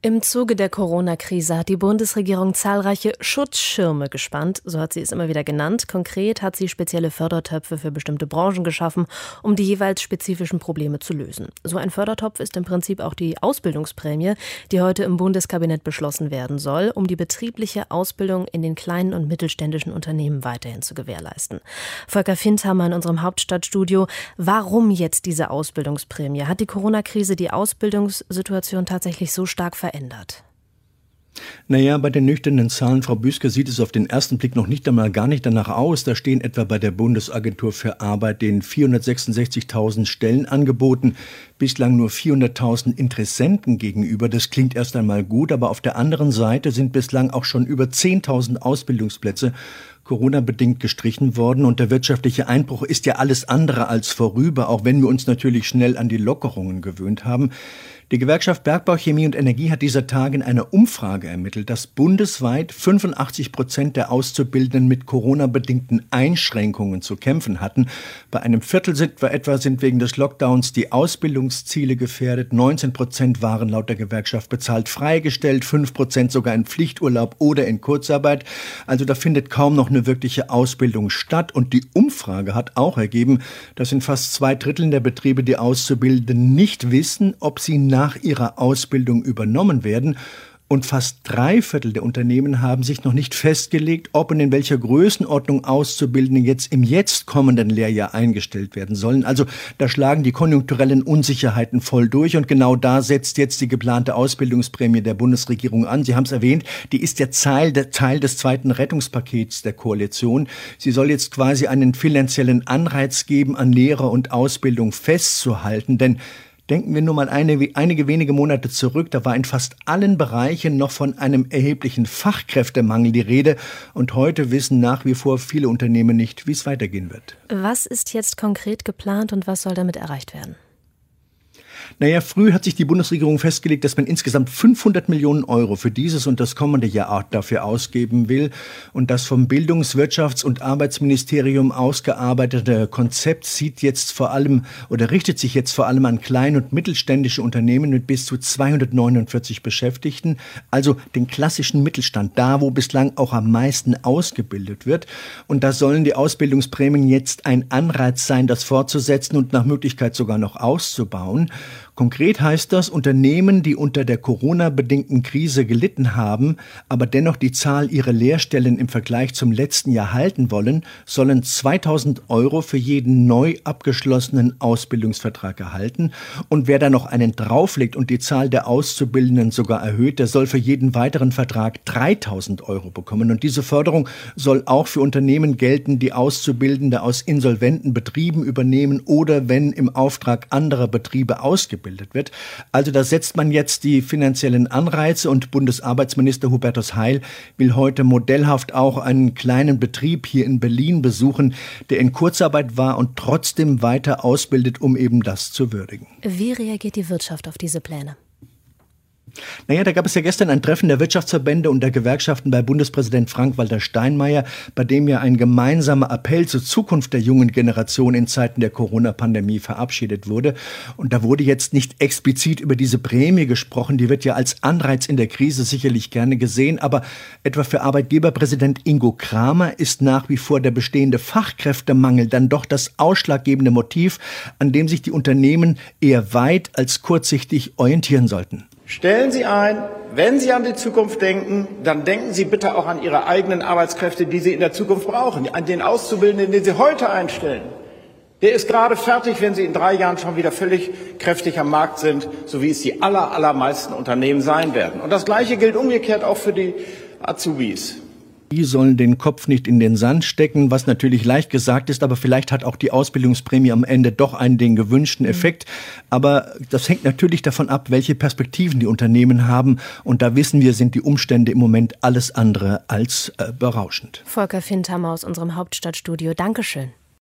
Im Zuge der Corona-Krise hat die Bundesregierung zahlreiche Schutzschirme gespannt, so hat sie es immer wieder genannt. Konkret hat sie spezielle Fördertöpfe für bestimmte Branchen geschaffen, um die jeweils spezifischen Probleme zu lösen. So ein Fördertopf ist im Prinzip auch die Ausbildungsprämie, die heute im Bundeskabinett beschlossen werden soll, um die betriebliche Ausbildung in den kleinen und mittelständischen Unternehmen weiterhin zu gewährleisten. Volker Findhammer in unserem Hauptstadtstudio. Warum jetzt diese Ausbildungsprämie? Hat die Corona-Krise die Ausbildungssituation tatsächlich so stark verändert? Naja, bei den nüchternen Zahlen, Frau Büsker, sieht es auf den ersten Blick noch nicht einmal gar nicht danach aus. Da stehen etwa bei der Bundesagentur für Arbeit den 466.000 Stellen angeboten, bislang nur 400.000 Interessenten gegenüber. Das klingt erst einmal gut, aber auf der anderen Seite sind bislang auch schon über 10.000 Ausbildungsplätze Corona-bedingt gestrichen worden. Und der wirtschaftliche Einbruch ist ja alles andere als vorüber, auch wenn wir uns natürlich schnell an die Lockerungen gewöhnt haben. Die Gewerkschaft Bergbau, Chemie und Energie hat dieser Tage in einer Umfrage ermittelt, dass bundesweit 85% der Auszubildenden mit Corona-bedingten Einschränkungen zu kämpfen hatten. Bei einem Viertel sind wegen des Lockdowns die Ausbildungsziele gefährdet. 19% waren laut der Gewerkschaft bezahlt freigestellt, 5% sogar in Pflichturlaub oder in Kurzarbeit. Also da findet kaum noch eine wirkliche Ausbildung statt. Und die Umfrage hat auch ergeben, dass in fast 2/3 der Betriebe die Auszubildenden nicht wissen, ob sie nach ihrer Ausbildung übernommen werden. Und fast 3/4 der Unternehmen haben sich noch nicht festgelegt, ob und in welcher Größenordnung Auszubildende jetzt im kommenden Lehrjahr eingestellt werden sollen. Also da schlagen die konjunkturellen Unsicherheiten voll durch. Und genau da setzt jetzt die geplante Ausbildungsprämie der Bundesregierung an. Sie haben es erwähnt, die ist der Teil des zweiten Rettungspakets der Koalition. Sie soll jetzt quasi einen finanziellen Anreiz geben, an Lehre und Ausbildung festzuhalten. Denn denken wir nur mal einige wenige Monate zurück, da war in fast allen Bereichen noch von einem erheblichen Fachkräftemangel die Rede. Und heute wissen nach wie vor viele Unternehmen nicht, wie es weitergehen wird. Was ist jetzt konkret geplant und was soll damit erreicht werden? Naja, früh hat sich die Bundesregierung festgelegt, dass man insgesamt 500 Millionen Euro für dieses und das kommende Jahr dafür ausgeben will. Und das vom Bildungs-, Wirtschafts- und Arbeitsministerium ausgearbeitete Konzept richtet sich jetzt vor allem an klein- und mittelständische Unternehmen mit bis zu 249 Beschäftigten. Also den klassischen Mittelstand, da wo bislang auch am meisten ausgebildet wird. Und da sollen die Ausbildungsprämien jetzt ein Anreiz sein, das fortzusetzen und nach Möglichkeit sogar noch auszubauen. Konkret heißt das, Unternehmen, die unter der Corona-bedingten Krise gelitten haben, aber dennoch die Zahl ihrer Lehrstellen im Vergleich zum letzten Jahr halten wollen, sollen 2.000 Euro für jeden neu abgeschlossenen Ausbildungsvertrag erhalten. Und wer da noch einen drauflegt und die Zahl der Auszubildenden sogar erhöht, der soll für jeden weiteren Vertrag 3.000 Euro bekommen. Und diese Förderung soll auch für Unternehmen gelten, die Auszubildende aus insolventen Betrieben übernehmen oder wenn im Auftrag anderer Betriebe ausgebildet wird. Also da setzt man jetzt die finanziellen Anreize und Bundesarbeitsminister Hubertus Heil will heute modellhaft auch einen kleinen Betrieb hier in Berlin besuchen, der in Kurzarbeit war und trotzdem weiter ausbildet, um eben das zu würdigen. Wie reagiert die Wirtschaft auf diese Pläne? Naja, da gab es ja gestern ein Treffen der Wirtschaftsverbände und der Gewerkschaften bei Bundespräsident Frank-Walter Steinmeier, bei dem ja ein gemeinsamer Appell zur Zukunft der jungen Generation in Zeiten der Corona-Pandemie verabschiedet wurde. Und da wurde jetzt nicht explizit über diese Prämie gesprochen, die wird ja als Anreiz in der Krise sicherlich gerne gesehen, aber etwa für Arbeitgeberpräsident Ingo Kramer ist nach wie vor der bestehende Fachkräftemangel dann doch das ausschlaggebende Motiv, an dem sich die Unternehmen eher weit als kurzsichtig orientieren sollten. Stellen Sie ein, wenn Sie an die Zukunft denken, dann denken Sie bitte auch an Ihre eigenen Arbeitskräfte, die Sie in der Zukunft brauchen. An den Auszubildenden, den Sie heute einstellen. Der ist gerade fertig, wenn Sie in 3 Jahren schon wieder völlig kräftig am Markt sind, so wie es die allermeisten Unternehmen sein werden. Und das Gleiche gilt umgekehrt auch für die Azubis. Die sollen den Kopf nicht in den Sand stecken, was natürlich leicht gesagt ist, aber vielleicht hat auch die Ausbildungsprämie am Ende doch den gewünschten Effekt. Aber das hängt natürlich davon ab, welche Perspektiven die Unternehmen haben. Und da wissen wir, sind die Umstände im Moment alles andere als berauschend. Volker Findhammer aus unserem Hauptstadtstudio. Dankeschön.